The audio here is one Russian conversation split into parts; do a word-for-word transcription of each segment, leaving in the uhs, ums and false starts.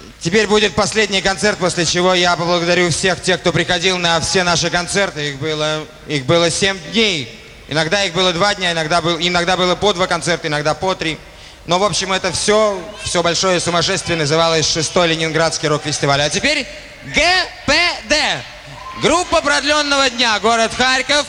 Теперь будет последний концерт, после чего я поблагодарю всех тех, кто приходил на все наши концерты. Их было, их было семь дней. Иногда их было два дня, иногда, был, иногда было по два концерта, иногда по три. Но, в общем, это все, все большое сумасшествие называлось шестой Ленинградский рок-фестиваль. А теперь гэ пэ дэ. Группа продленного дня. Город Харьков.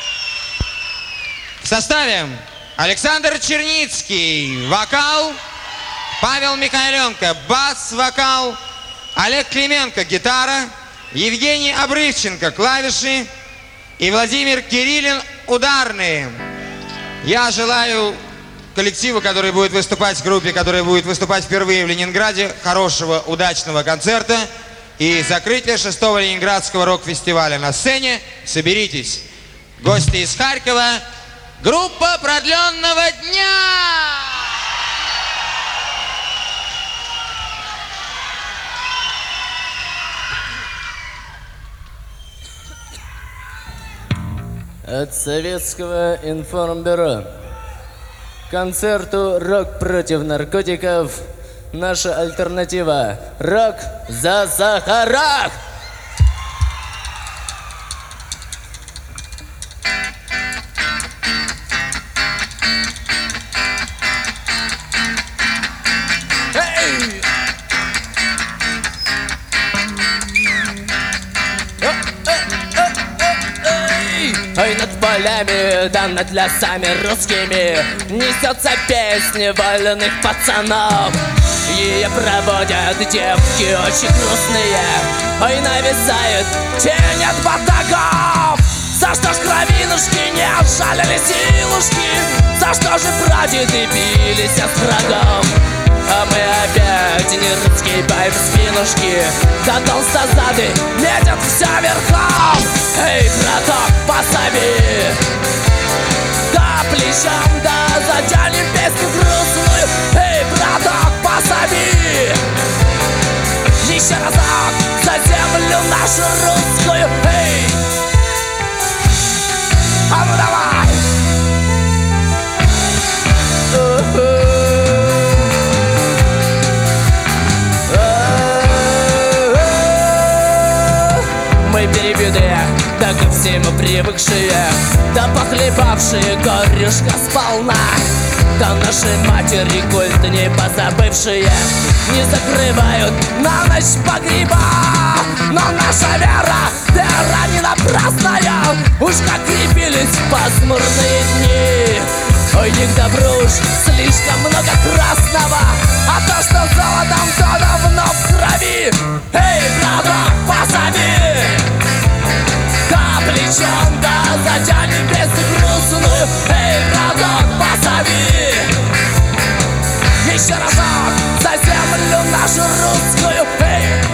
В составе Александр Черницкий. Вокал. Павел Михайленко, бас-вокал, Олег Клименко, гитара, Евгений Обрывченко, клавиши и Владимир Кириллин, ударные. Я желаю коллективу, который будет выступать, группе, которая будет выступать впервые в Ленинграде, хорошего, удачного концерта и закрытия шестого Ленинградского рок-фестиваля. На сцене соберитесь. Гости из Харькова, группа продленного дня! От Советского информбюро. Концерту «Рок против наркотиков» наша альтернатива «Рок за Сахарах». Ой, над полями, да над лесами русскими несется песня вольных пацанов. Ее проводят девки очень грустные. Ой, нависает тень от батагов. За что ж кровинушки не жалили силушки? За что же прадеды бились с врагом? А мы опять не русский бай в спинушки. Да толстозады метят все верхом. Эй, браток, пособи, да плечом, да затянем песню грустную. Эй, браток, пособи, еще разок за землю нашу русскую. Эй, а ну давай! Мы перебитые, так и все мы привыкшие, да похлебавшие горюшка сполна. Да наши матери культ не позабывшие не закрывают на ночь погреба. Но наша вера, вера не напрасная, уж как крепились пасмурные дни. Ой, не к добру уж слишком много красного, а то, что золотом, то давно в крови. Эй, браток, пособи, да плечом, да затянем песню грустную. Эй, браток, пособи, еще разок за землю нашу русскую. Эй!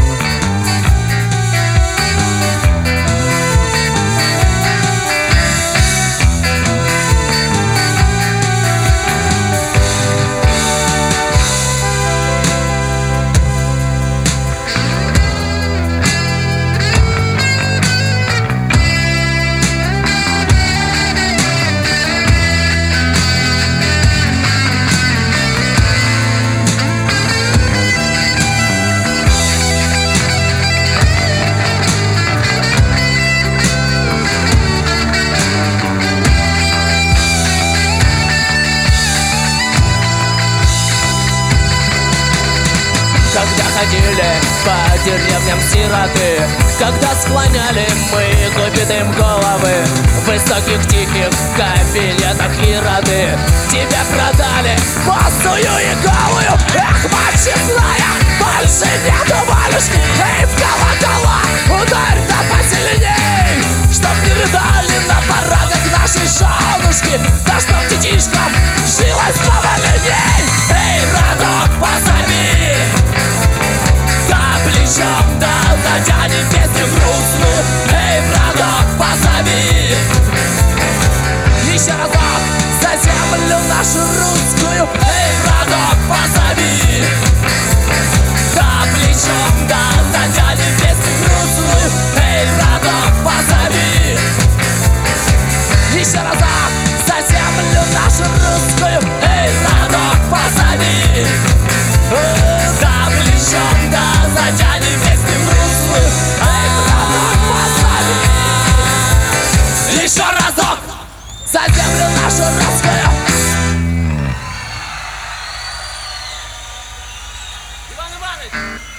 Когда ходили по деревням сироты, когда склоняли мы губитым головы в высоких тихих кабинетах ироды, тебя продали босую и голую. Эх, мать честная, больше нету волюшки. Эй, в колокола ударь да посильней, чтоб не рыдали на парадах нашей женушки, да чтоб детишкам жилось поволенней. Эй, браток, позови, да плечом, да затянем песню грустную. Эй, браток, позови, еще разок за землю нашу русскую. Эй, браток, позови, да плечом, да затянем песню грустную. Эй, браток, позови, еще разок за землю нашу русскую. Эй, браток, позови, за землю нашу русскую. Иван Иванович!